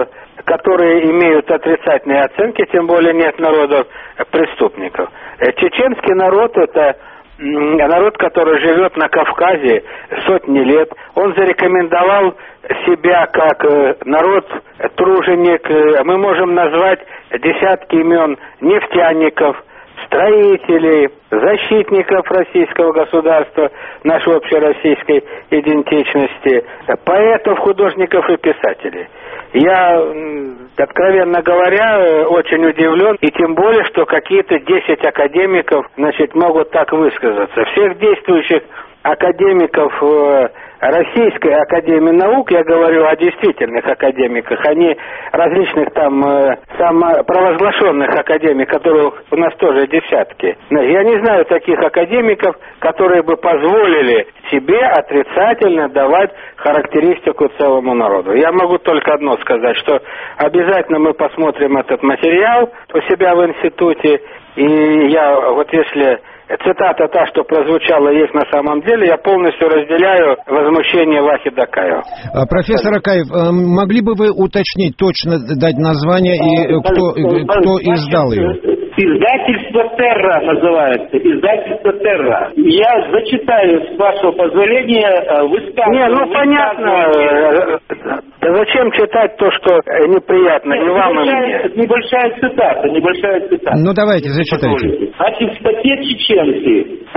которые имеют отрицательные оценки, тем более нет народов преступников. Чеченский народ — это народ, который живет на Кавказе сотни лет. Он зарекомендовал себя как народ труженик. Мы можем назвать десятки имен нефтяников, строителей, защитников российского государства, нашей общероссийской идентичности, поэтов, художников и писателей. Я, откровенно говоря, очень удивлен, и тем более, что какие-то десять академиков, значит, могут так высказаться. Всех действующих академиков Российской академии наук, я говорю о действительных академиках, а не различных там самопровозглашенных академиков, которых у нас тоже десятки. Я не знаю таких академиков, которые бы позволили себе отрицательно давать характеристику целому народу. Я могу только одно сказать, что обязательно мы посмотрим этот материал у себя в институте, и я вот если... Цитата та, что прозвучала, есть на самом деле. Я полностью разделяю возмущение Вахида Акаева. Профессор Акаев, могли бы вы уточнить, точно дать название и кто, кто издал ее? Издательство «Терра» называется. Издательство «Терра». Я зачитаю, с вашего позволения, высказывание. Не, ну понятно. Да зачем читать то, что неприятно, не вам, и мне? Небольшая цитата, небольшая цитата. Ну давайте, зачитайте. Значит, в статье «Чеченцы» э,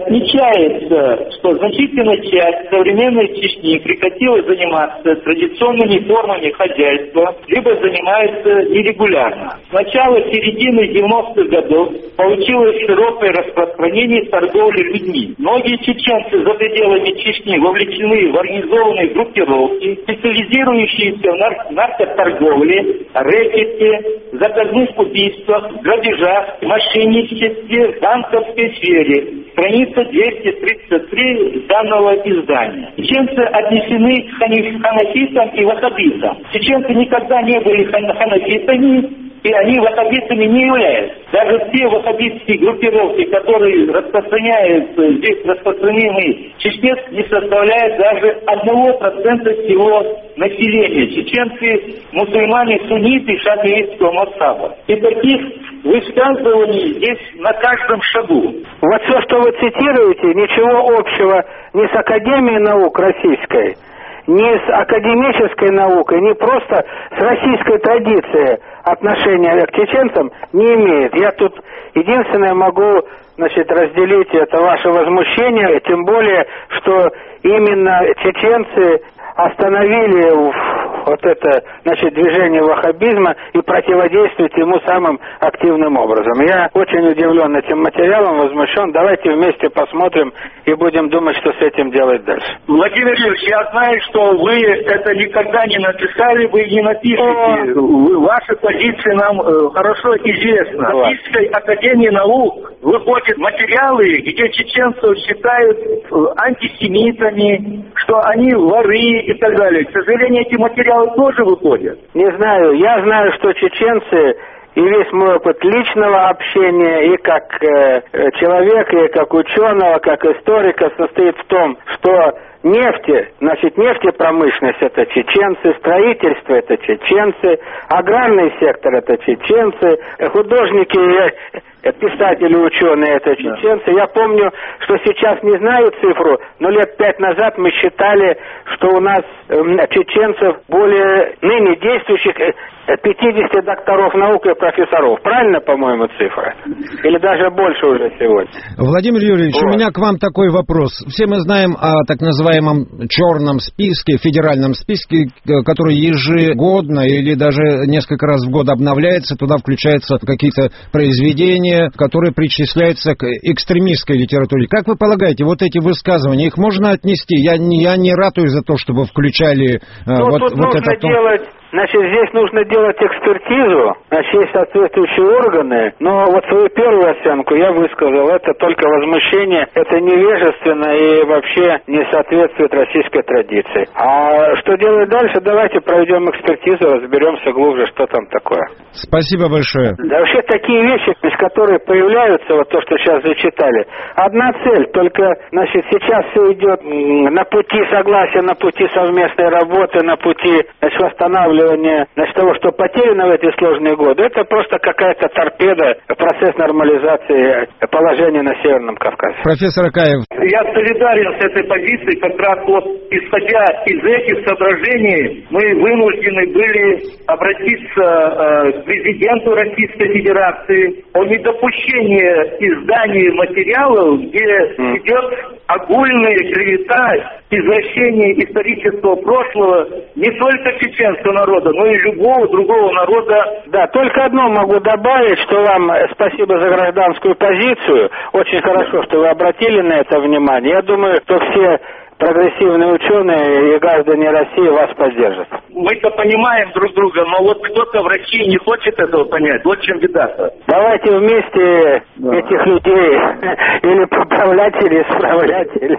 отмечается, что значительная часть современной Чечни прекратила заниматься традиционными формами хозяйства, либо занимается нерегулярно. С начала середины девяностых годов получилось широкое распространение торговли людьми. Многие чеченцы за пределами Чечни вовлечены в организованные группировки, специализирующиеся в нар- наркоторговле, рэкете, заказных убийствах, грабежах, мошенничестве, в банковской сфере. Страница двести тридцать три данного издания. Чеченцы отнесены к ханафитам и ваххабитам. Чеченцы никогда не были ханафитами, и они ваххабитами не являются. Даже те ваххабитские группировки, которые распространяются, здесь распространены в Чечне, не составляют даже одного процента всего населения. Чеченцы, мусульмане, сунниты шафиитского мазхаба. И таких высказываний здесь на каждом шагу. Вот все, что вы цитируете, ничего общего ни с Академией наук российской, ни с академической наукой, ни просто с российской традицией отношения к чеченцам не имеет. Я тут единственное могу, значит, разделить это ваше возмущение, тем более, что именно чеченцы остановили вот это, значит, движение ваххабизма и противодействуют ему самым активным образом. Я очень удивлен этим материалом, возмущен. Давайте вместе посмотрим и будем думать, что с этим делать дальше. Владимир Ильич, я знаю, что вы это никогда не написали, вы не напишете. Вы, ваша позиция нам э, хорошо известна. В Российской академии наук выходят материалы, где чеченцев считают э, антисемитами, что они воры и так далее. К сожалению, эти материалы тоже выходят. Не знаю. Я знаю, что чеченцы, и весь мой опыт личного общения, и как э, человека, и как ученого, как историка, состоит в том, что нефти, значит, нефтепромышленность — это чеченцы, строительство — это чеченцы, аграрный сектор — это чеченцы, художники, писатели, ученые — это чеченцы. Я помню, что сейчас не знаю цифру, но лет пять назад мы считали, что у нас э, чеченцев более ныне действующих э, пятьдесят докторов наук и профессоров. Правильно, по-моему, цифра? Или даже больше уже сегодня? Владимир Юрьевич, вот. У меня к вам такой вопрос. Все мы знаем о так называемом черном списке, федеральном списке, который ежегодно или даже несколько раз в год обновляется. Туда включаются какие-то произведения, которые причисляются к экстремистской литературе. Как вы полагаете, вот эти высказывания, их можно отнести? Я не, я не ратую за то, чтобы включали ну, вот, тут вот нужно это... делать... Значит, здесь нужно делать экспертизу, значит, есть соответствующие органы, но вот свою первую оценку я высказал, это только возмущение, это невежественно и вообще не соответствует российской традиции. А что делать дальше, давайте проведем экспертизу, разберемся глубже, что там такое. Спасибо большое. Да вообще такие вещи, которые появляются, вот то, что сейчас зачитали, одна цель, только, значит, сейчас все идет на пути согласия, на пути совместной работы, на пути, значит, восстанавливания значит, того, что потеряно в эти сложные годы, это просто какая-то торпеда, процесс нормализации положения на Северном Кавказе. Профессор Акаев. Я солидарен с этой позицией, как раз вот исходя из этих соображений, мы вынуждены были обратиться э, к президенту Российской Федерации о недопущении издания материалов, где mm. идет огульная клевета, извращение исторического прошлого не только чеченского народа, но и любого другого народа. Да, только одно могу добавить, что вам спасибо за гражданскую позицию. Очень хорошо, что вы обратили на это внимание. Я думаю, что все прогрессивные ученые и граждане России вас поддержат. Мы-то понимаем друг друга, но вот кто-то в России не хочет этого понять. Вот в чем беда-то. Давайте вместе да. этих людей или поправлять, или исправлять. Или...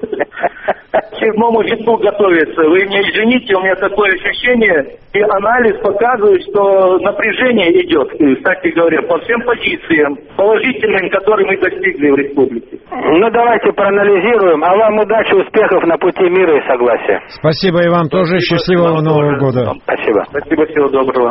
К седьмому витку готовится. Вы меня извините, у меня такое ощущение, и анализ показывает, что напряжение идет, кстати говоря, по всем позициям положительным, которые мы достигли в республике. Ну, давайте проанализируем. А вам удачи, успехов на пути мира и согласия. Спасибо и вам тоже. Спасибо. Счастливого Нового года. Спасибо. Спасибо, всего доброго.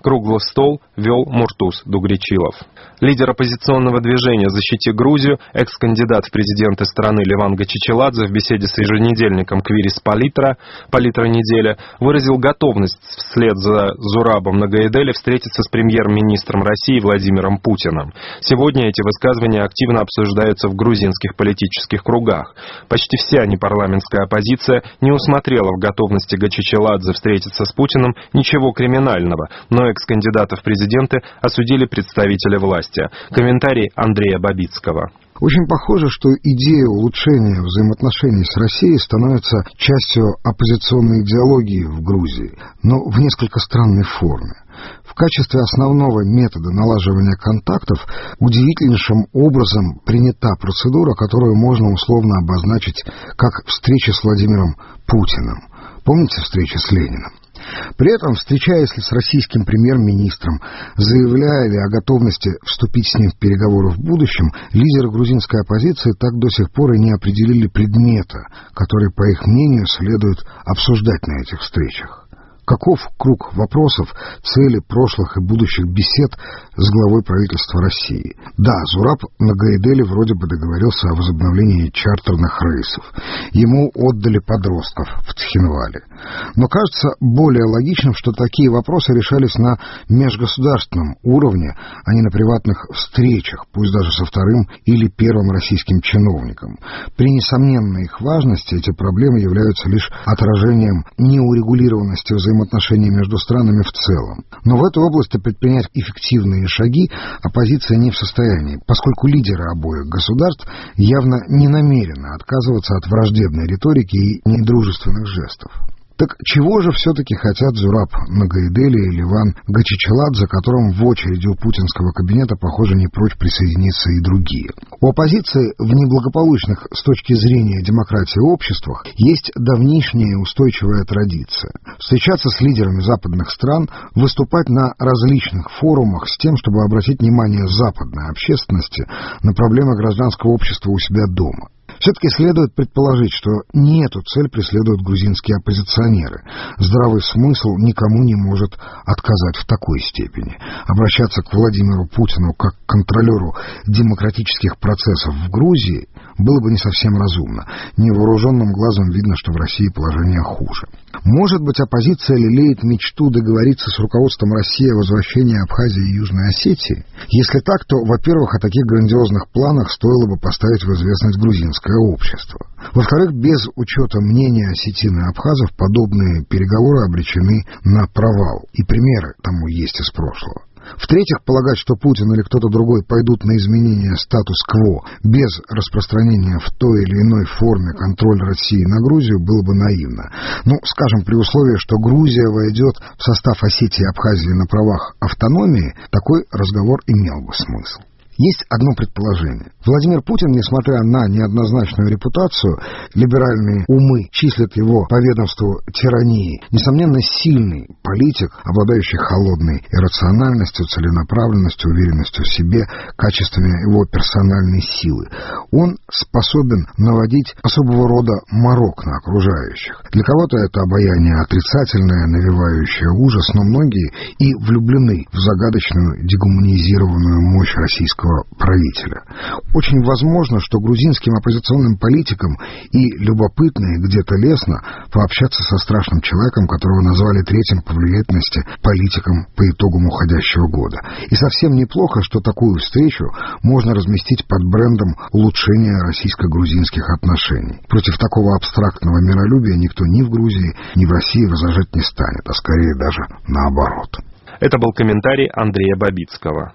Круглый стол вел Муртуз Дугричилов. Лидер оппозиционного движения «Защити Грузию», экс-кандидат в президенты страны Леван Гачичеладзе в беседе с еженедельником «Квирис Политра» «Политра неделя» выразил готовность вслед за Зурабом Нагайделли встретиться с премьер-министром России Владимиром Путиным. Сегодня эти высказывания активно обсуждаются в грузинских политических кругах. Почти вся непарламентская оппозиция не усмотрела в готовности Гачичеладзе встретиться с Путиным ничего криминального, но экс-кандидата в президенты осудили представители власти. Комментарий Андрея Бабицкого. Очень похоже, что идея улучшения взаимоотношений с Россией становится частью оппозиционной идеологии в Грузии, но в несколько странной форме. В качестве основного метода налаживания контактов удивительнейшим образом принята процедура, которую можно условно обозначить как встреча с Владимиром Путиным. Помните встречу с Лениным? При этом, встречаясь с российским премьер-министром, заявляя ли о готовности вступить с ним в переговоры в будущем, лидеры грузинской оппозиции так до сих пор и не определили предмета, который, по их мнению, следует обсуждать на этих встречах. Каков круг вопросов, цели прошлых и будущих бесед с главой правительства России? Да, Зураб Нагайделли вроде бы договорился о возобновлении чартерных рейсов. Ему отдали подростков в Цхинвале. Но кажется более логичным, что такие вопросы решались на межгосударственном уровне, а не на приватных встречах, пусть даже со вторым или первым российским чиновником. При несомненной их важности эти проблемы являются лишь отражением неурегулированности взаимодействия отношений между странами в целом. Но в этой области предпринять эффективные шаги оппозиция не в состоянии, поскольку лидеры обоих государств явно не намерены отказываться от враждебной риторики и недружественных жестов. Так чего же все-таки хотят Зураб Нагайделли и Леван Гачичеладзе, которым в очереди у путинского кабинета, похоже, не прочь присоединиться и другие? У оппозиции в неблагополучных с точки зрения демократии обществах есть давнишняя устойчивая традиция – встречаться с лидерами западных стран, выступать на различных форумах с тем, чтобы обратить внимание западной общественности на проблемы гражданского общества у себя дома. Все-таки следует предположить, что не эту цель преследуют грузинские оппозиционеры. Здравый смысл никому не может отказать в такой степени. Обращаться к Владимиру Путину как к контролеру демократических процессов в Грузии было бы не совсем разумно. Невооруженным глазом видно, что в России положение хуже. Может быть, оппозиция лелеет мечту договориться с руководством России о возвращении Абхазии и Южной Осетии? Если так, то, во-первых, о таких грандиозных планах стоило бы поставить в известность грузинское общество. Во-вторых, без учета мнения осетин и абхазов подобные переговоры обречены на провал, и примеры тому есть из прошлого. В-третьих, полагать, что Путин или кто-то другой пойдут на изменение статус-кво без распространения в той или иной форме контроля России на Грузию было бы наивно. Ну, скажем, при условии, что Грузия войдет в состав Осетии и Абхазии на правах автономии, такой разговор имел бы смысл. Есть одно предположение. Владимир Путин, несмотря на неоднозначную репутацию, либеральные умы числят его по ведомству тирании, несомненно, сильный политик, обладающий холодной иррациональностью, целенаправленностью, уверенностью в себе, качествами его персональной силы. Он способен наводить особого рода морок на окружающих. Для кого-то это обаяние отрицательное, навевающее ужас, но многие и влюблены в загадочную дегуманизированную мощь российского правителя. Очень возможно, что грузинским оппозиционным политикам и любопытно, и где-то лестно пообщаться со страшным человеком, которого назвали третьим по влиятельности политиком по итогам уходящего года. И совсем неплохо, что такую встречу можно разместить под брендом улучшения российско-грузинских отношений. Против такого абстрактного миролюбия никто ни в Грузии, ни в России возражать не станет, а скорее даже наоборот. Это был комментарий Андрея Бабицкого.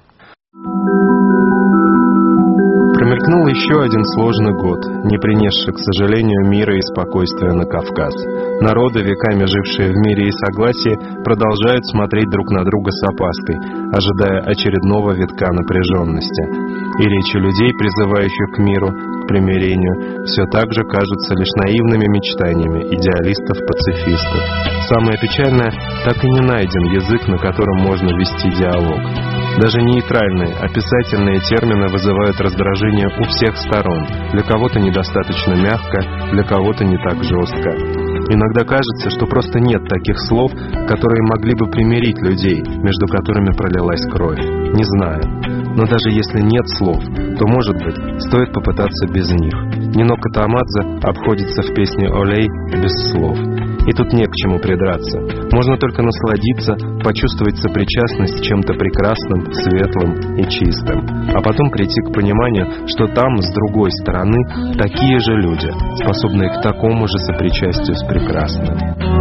Промелькнул еще один сложный год, не принесший, к сожалению, мира и спокойствия на Кавказ. Народы, веками жившие в мире и согласии, продолжают смотреть друг на друга с опаской, ожидая очередного витка напряженности. И речи людей, призывающих к миру, к примирению, все так же кажутся лишь наивными мечтаниями идеалистов-пацифистов. Самое печальное, так и не найден язык, на котором можно вести диалог. Даже нейтральные, описательные термины вызывают раздражение у всех сторон. Для кого-то недостаточно мягко, для кого-то не так жестко. Иногда кажется, что просто нет таких слов, которые могли бы примирить людей, между которыми пролилась кровь. Не знаю. Но даже если нет слов, то, может быть, стоит попытаться без них. Нино Катамадзе обходится в песне «Олей» без слов. И тут не к чему придраться. Можно только насладиться, почувствовать сопричастность чем-то прекрасным, светлым и чистым. А потом прийти к пониманию, что там, с другой стороны, такие же люди, способные к такому же сопричастию с прекрасным.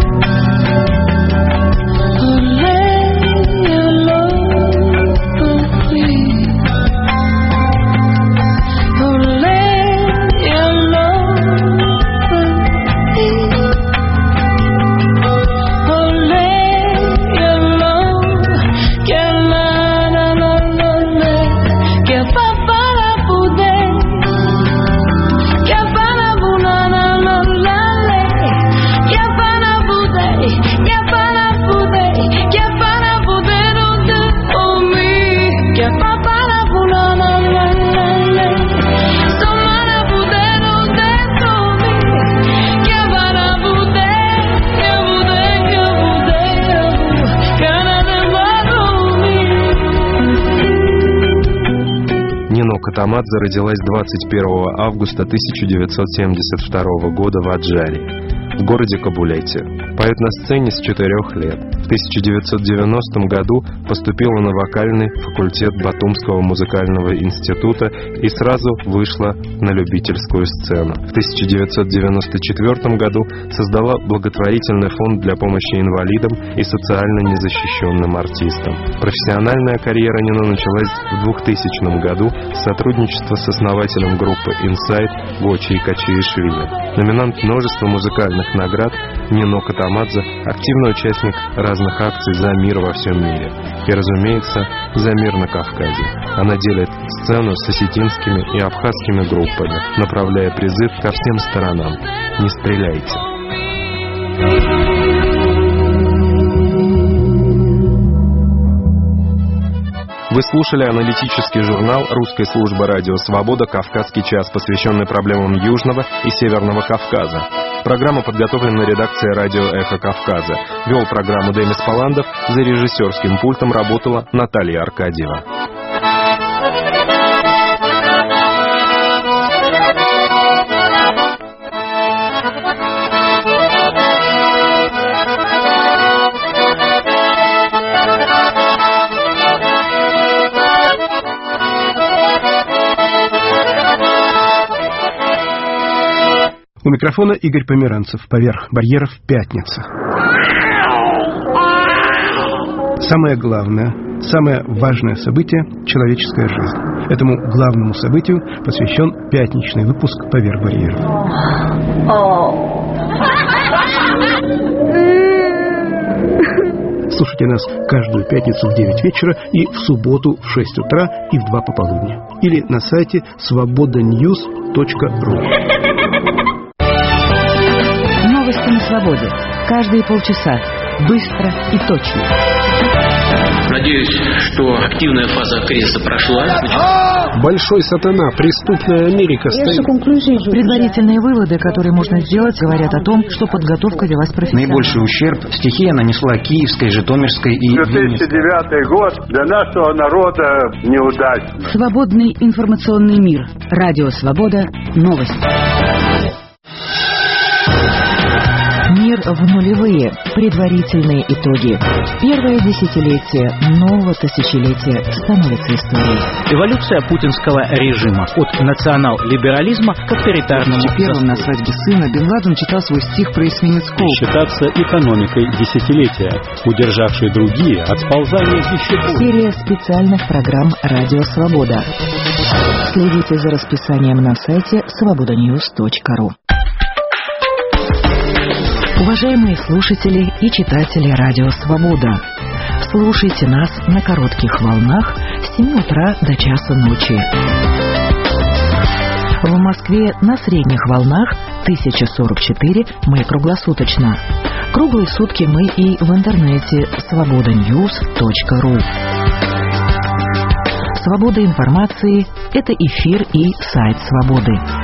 Катамадзе родилась двадцать первого августа тысяча девятьсот семьдесят второго года в Аджаре, в городе Кабулете. Поет на сцене с четырех лет. В тысяча девятьсот девяностом году поступила на вокальный факультет Батумского музыкального института и сразу вышла на любительскую сцену. В тысяча девятьсот девяносто четвёртом году создала благотворительный фонд для помощи инвалидам и социально незащищенным артистам. Профессиональная карьера Нино началась в двухтысячном году с сотрудничества с основателем группы «Инсайд» Гочи Качиишвили. Номинант множества музыкальных наград, Нино Катамадзе – активный участник разных акций за мир во всем мире. И, разумеется, за мир на Кавказе. Она делит сцену с осетинскими и абхазскими группами, направляя призыв ко всем сторонам. Не стреляйте. Вы слушали аналитический журнал русской службы радио «Свобода. Кавказский час», посвященный проблемам Южного и Северного Кавказа. Программа подготовлена редакцией радио «Эхо Кавказа». Вел программу Демис Паландов, за режиссерским пультом работала Наталья Аркадьева. У микрофона Игорь Померанцев. Поверх барьеров пятница. Самое главное, самое важное событие – человеческая жизнь. Этому главному событию посвящен пятничный выпуск «Поверх барьеров». Слушайте нас каждую пятницу в девять вечера и в субботу в шесть утра и в два пополудни. Или на сайте свобода ньюс точка ру. Новости на свободе. Каждые полчаса. Быстро и точно. Надеюсь, что активная фаза кризиса прошла. Большой сатана, преступная Америка стоит. Предварительные выводы, которые можно сделать, говорят о том, что подготовка велась профессионально. Наибольший ущерб стихия нанесла Киевской, Житомирской и две тысячи девятый год для нашего народа неудачный. Свободный информационный мир. Радио «Свобода». Новости. Мир в нулевые. Предварительные итоги. Первое десятилетие нового тысячелетия становится историей. Эволюция путинского режима от национал-либерализма к авторитарному. Первым на свадьбе сына Бен Ладен читал свой стих про эсминец Колб. Считаться экономикой десятилетия, удержавшей другие от сползания еще больше. Серия специальных программ «Радио Свобода». Следите за расписанием на сайте свобода ньюс точка ру. Уважаемые слушатели и читатели Радио Свобода, слушайте нас на коротких волнах с семи утра до часа ночи. В Москве на средних волнах тысяча сорок четыре мы круглосуточно. Круглые сутки мы и в интернете свобода ньюс точка ру. Свобода информации – это эфир и сайт Свободы.